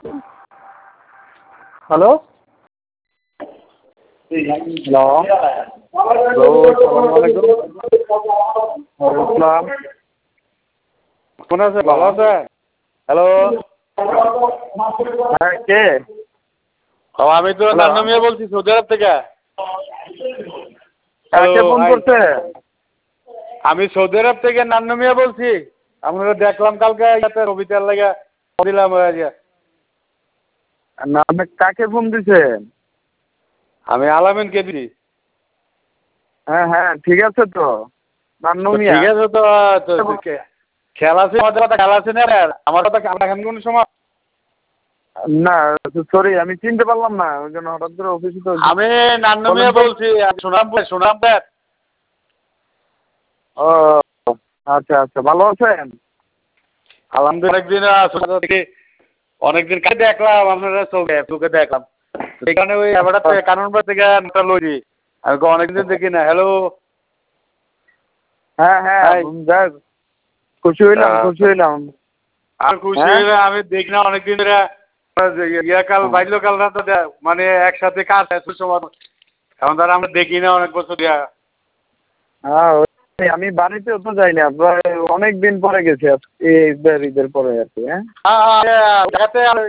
Hello hello hello আসসালামু আলাইকুম। ওয়ালাইকুম আসসালাম। কেমন আছে? ভালো আছে? হ্যালো হ্যাঁ কে? ও আমি তো নান্নু মিয়া বলছি সৌদি আরব থেকে। কে ফোন করছে? আমি সৌদি আরব থেকে নান্নু মিয়া বলছি। আপনারা দেখলাম কালকে রবিতার লাগে দিলাম আজকে। না আপনি কাকে ফোন দিছেন? আমি আলামিনকে দিছি। হ্যাঁ হ্যাঁ ঠিক আছে তো নান্নু মিয়া। ঠিক আছে তো খেলা আছে আমাদের কথা, খেলা আছে না আমার কথা এখন কোন সময়? না সরি আমি চিনতে পারলাম না ওই জন্য হঠাৎ করে অফিসে তো। আমি নান্নু মিয়া বলছি সুনাম। ও আচ্ছা আচ্ছা ভালো আছেন? আলহামদুলিল্লাহ অনেকদিন কাছে দেখলাম আপনারা চোখে দেখলাম সেখানে ওই কানুনবাড়ি থেকে লইছি আমি অনেকদিন দেখি না। হ্যালো হ্যাঁ হ্যাঁ যাক খুশি হইলাম আর খুশি হইলে আমি দেখি না অনেকদিন ধরে বাল্যকালটা তো মানে একসাথে কাজ সময় এখন তারা আমরা দেখি না অনেক বছর দিয়া। হ্যাঁ আমি বাড়িতেও তো যাই না প্রায় অনেক দিন পরে গেছি আজকে ঈদের পরে আর কি। হ্যাঁ হ্যাঁ